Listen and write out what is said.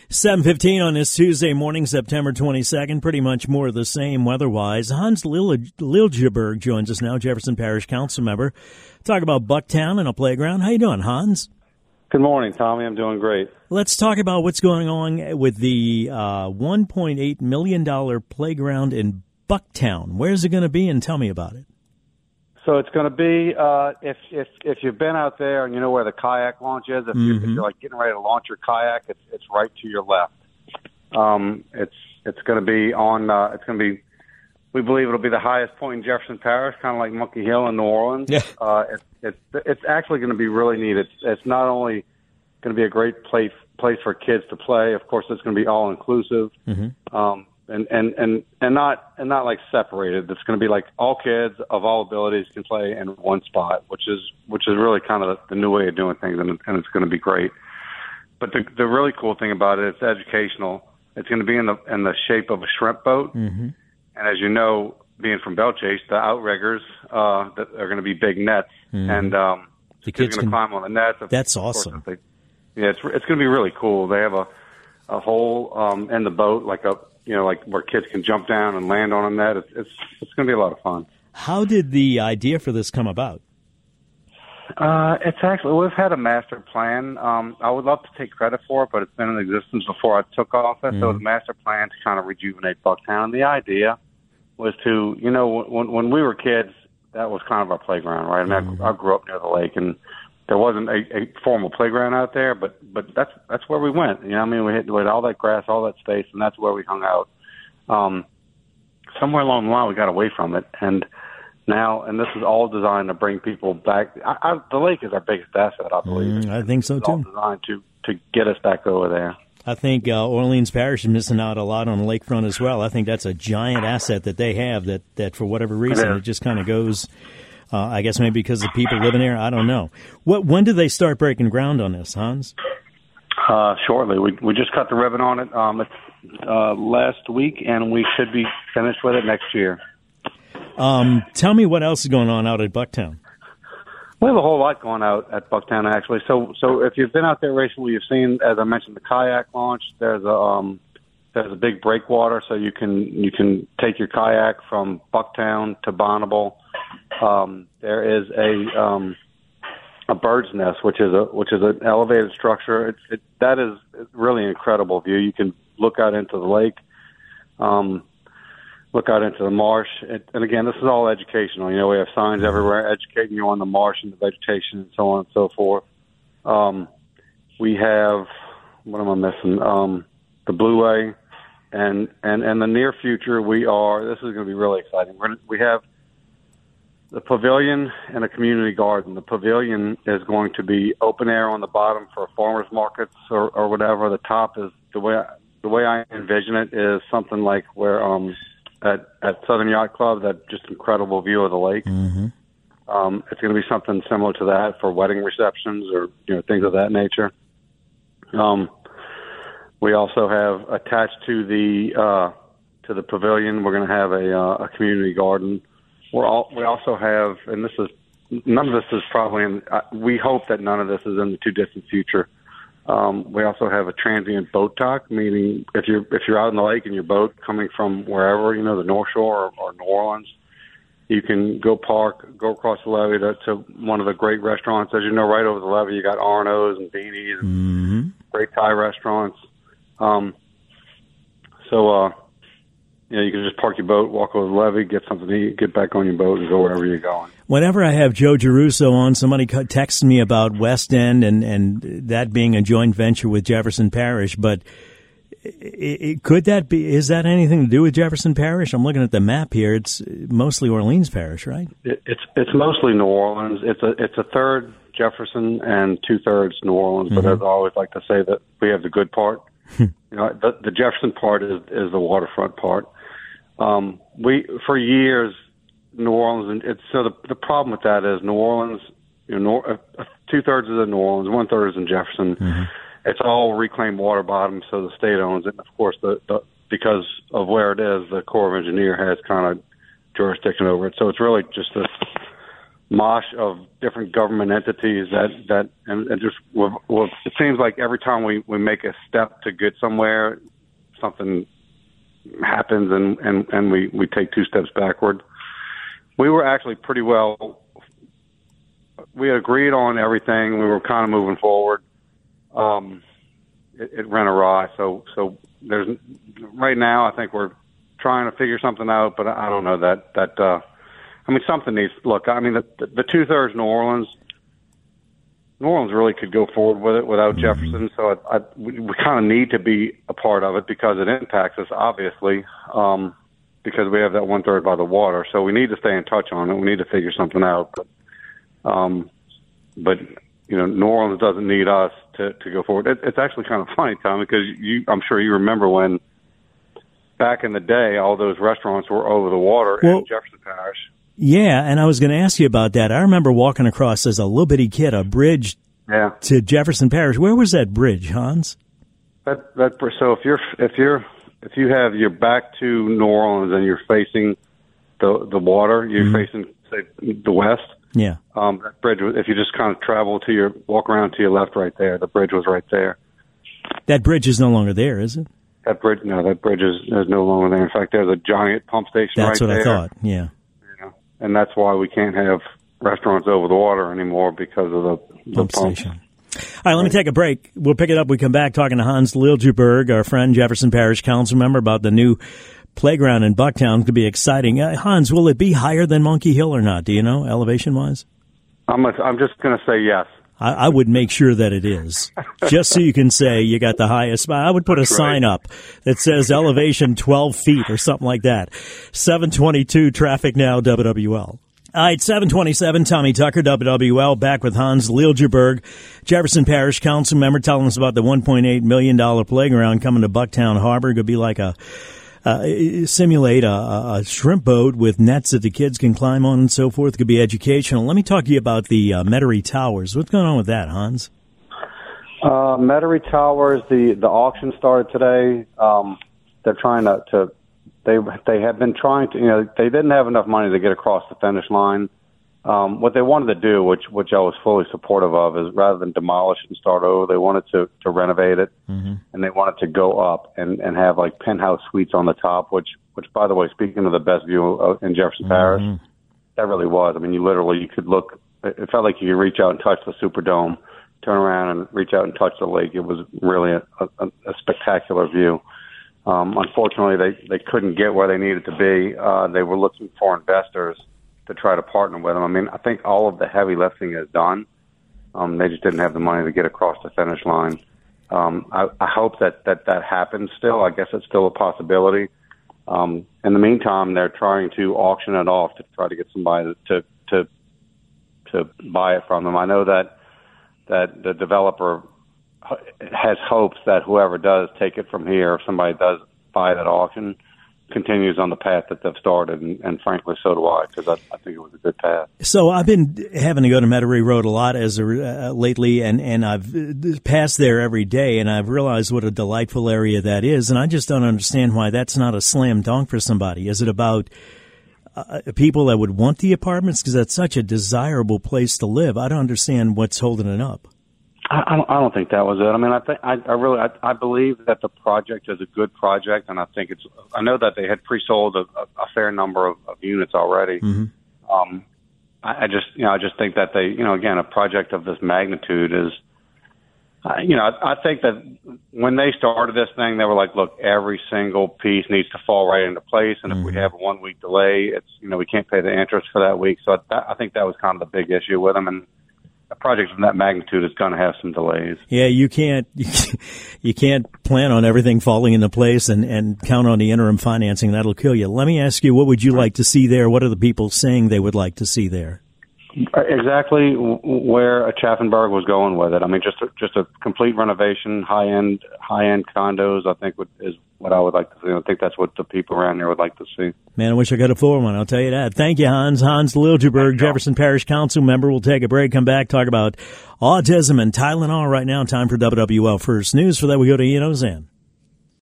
7:15 on this Tuesday morning, September 22nd. Pretty much more of the same weather-wise. Hans Liljeberg joins us now, Jefferson Parish Council member. Talk about Bucktown and a playground. How you doing, Hans? Good morning, Tommy. I'm doing great. Let's talk about what's going on with the $1.8 million playground in Bucktown. Where's it going to be, and tell me about it. So it's going to be, if you've been out there and you know where the kayak launch is, if you're like getting ready to launch your kayak, it's right to your left. It's going to be on, we believe it'll be the highest point in Jefferson Parish, kind of like Monkey Hill in New Orleans. Yeah. It's actually going to be really neat. It's not only going to be a great place for kids to play. Of course, it's going to be all inclusive. And not like separated. It's going to be like all kids of all abilities can play in one spot, which is really kind of the new way of doing things, and it's going to be great. But the really cool thing about it, it's educational. It's going to be in the shape of a shrimp boat, and as you know, being from Bellchase, the outriggers that are going to be big nets, and the kids are going to climb on the nets. That's awesome. It's going to be really cool. They have a hole in the boat, like where kids can jump down and land on a net. It's going to be a lot of fun. How did the idea for this come about? It's actually, we've had a master plan. I would love to take credit for it, but it's been in existence before I took office. So it was a master plan to kind of rejuvenate Bucktown. And the idea was to, when we were kids, that was kind of our playground, right? I mean, I grew up near the lake, and there wasn't a formal playground out there, but that's where we went. You know what I mean? We had all that grass, all that space, and that's where we hung out. Somewhere along the line, we got away from it, and this is all designed to bring people back. The lake is our biggest asset, I believe. I think so, it's too. All designed to get us back over there. I think Orleans Parish is missing out a lot on the lakefront as well. I think that's a giant asset that they have that for whatever reason, it just kind of goes... I guess maybe because the people living there. I don't know. When do they start breaking ground on this, Hans? Shortly. We just cut the ribbon on it last week, and we should be finished with it next year. Tell me what else is going on out at Bucktown. We have a whole lot going out at Bucktown, actually. So if you've been out there recently, you've seen, as I mentioned, the kayak launch. There's a big breakwater, so you can take your kayak from Bucktown to Bonneville. There is a bird's nest, which is an elevated structure. That is really an incredible view. You can look out into the lake, look out into the marsh, and again, this is all educational. We have signs everywhere educating you on the marsh and the vegetation and so on and so forth. We have, what am I missing? The Blueway, and in the near future, this is going to be really exciting. We have the pavilion and a community garden. The pavilion is going to be open air on the bottom for farmers markets or whatever. The top is the way I envision it is something like where at Southern Yacht Club, that just incredible view of the lake. It's going to be something similar to that for wedding receptions or things of that nature. We also have attached to the pavilion, we're going to have a community garden. We also have, and none of this is probably we hope that none of this is in the too distant future. We also have a transient boat dock, meaning if you're out in the lake in your boat coming from wherever, the North Shore or New Orleans, you can go across the levee to one of the great restaurants. As you know, right over the levee, you got Arno's and Beanie's, and great Thai restaurants. You can just park your boat, walk over the levee, get something to eat, get back on your boat, and go wherever you're going. Whenever I have Joe Geruso on, somebody texts me about West End and that being a joint venture with Jefferson Parish. But could that be? Is that anything to do with Jefferson Parish? I'm looking at the map here. It's mostly Orleans Parish, right? It's mostly New Orleans. It's a third Jefferson and 2/3 New Orleans. But as I always like to say, that we have the good part. The Jefferson part is the waterfront part. For years, New Orleans, and the problem with that is New Orleans, 2/3 is in New Orleans, 1/3 is in Jefferson. It's all reclaimed water bottom, so the state owns it. And of course, because of where it is, the Corps of Engineers has kind of jurisdiction over it. So it's really just mosh of different government entities and just it seems like every time we make a step to get somewhere, something happens and we take two steps backward. We were actually pretty well. We had agreed on everything. We were kind of moving forward. It ran awry. So there's right now. I think we're trying to figure something out, but I don't know that. I mean, something needs. Look, I mean, the 2/3 New Orleans really could go forward with it without Jefferson. So we kind of need to be a part of it because it impacts us, obviously, because we have that 1/3 by the water. So we need to stay in touch on it. We need to figure something out. But you know, New Orleans doesn't need us to go forward. It's actually kind of funny, Tom, because I'm sure you remember when back in the day, all those restaurants were over the water in Jefferson Parish. Yeah, and I was going to ask you about that. I remember walking across as a little bitty kid a bridge to Jefferson Parish. Where was that bridge, Hans? So if you have your back to New Orleans and you're facing the water, you're facing say the west. Yeah. That bridge, if you just kind of walk around to your left right there, the bridge was right there. That bridge is no longer there, is it? That bridge is no longer there. In fact, there's a giant pump station right there. That's what I thought, yeah. And that's why we can't have restaurants over the water anymore because of the pump station. All right, let me take a break. We'll pick it up. We come back talking to Hans Liljeberg, our friend, Jefferson Parish Council member, about the new playground in Bucktown. It could be exciting. Hans, will it be higher than Monkey Hill or not? Do you know, elevation-wise? I'm just going to say yes. I would make sure that it is, just so you can say you got the highest. I would put a sign up that says elevation 12 feet or something like that. 722 traffic now, WWL. All right, 727, Tommy Tucker, WWL, back with Hans Liljeberg, Jefferson Parish Council member, telling us about the $1.8 million playground coming to Bucktown Harbor. It could be like simulate a shrimp boat with nets that the kids can climb on and so forth. It could be educational. Let me talk to you about the Metairie Towers. What's going on with that, Hans? Metairie Towers, the auction started today. They're trying they have been trying to, they didn't have enough money to get across the finish line. What they wanted to do, which I was fully supportive of, is rather than demolish and start over, they wanted to renovate it, and they wanted to go up and have like penthouse suites on the top, which by the way, speaking of the best view in Jefferson Parish, that really was. I mean, you could look, it felt like you could reach out and touch the Superdome, turn around and reach out and touch the lake. It was really a spectacular view. Unfortunately, they couldn't get where they needed to be. They were looking for investors to try to partner with them. I mean, I think all of the heavy lifting is done. They just didn't have the money to get across the finish line. I hope that happens still. I guess it's still a possibility. In the meantime, they're trying to auction it off to try to get somebody to buy it from them. I know that the developer has hopes that whoever does take it from here, if somebody does buy it at auction, continues on the path that they've started, and frankly, so do I, because I think it was a good path. So I've been having to go to Metairie Road a lot lately, and I've passed there every day, and I've realized what a delightful area that is, and I just don't understand why that's not a slam dunk for somebody. Is it about people that would want the apartments? Because that's such a desirable place to live. I don't understand what's holding it up. I don't think that was it. I mean, I believe that the project is a good project, and I know that they had pre-sold a fair number of units already. I just think that again, a project of this magnitude is, I think that when they started this thing, they were like, look, every single piece needs to fall right into place, and if we have a 1 week delay, it's, we can't pay the interest for that week. So I think that was kind of the big issue with them, and a project of that magnitude is going to have some delays. Yeah, you can't plan on everything falling into place and count on the interim financing. That'll kill you. Let me ask you, what would you like to see there? What are the people saying they would like to see there? Exactly where Chaffenberg was going with it. I mean, just a complete renovation, high end condos. I think is what I would like to see. I think that's what the people around here would like to see. Man, I wish I could afford one. I'll tell you that. Thank you, Hans. Hans Liljeberg, Jefferson Parish Council member. We'll take a break, come back, talk about autism and Tylenol right now. Time for WWL First News. For that, we go to Ian Ozan.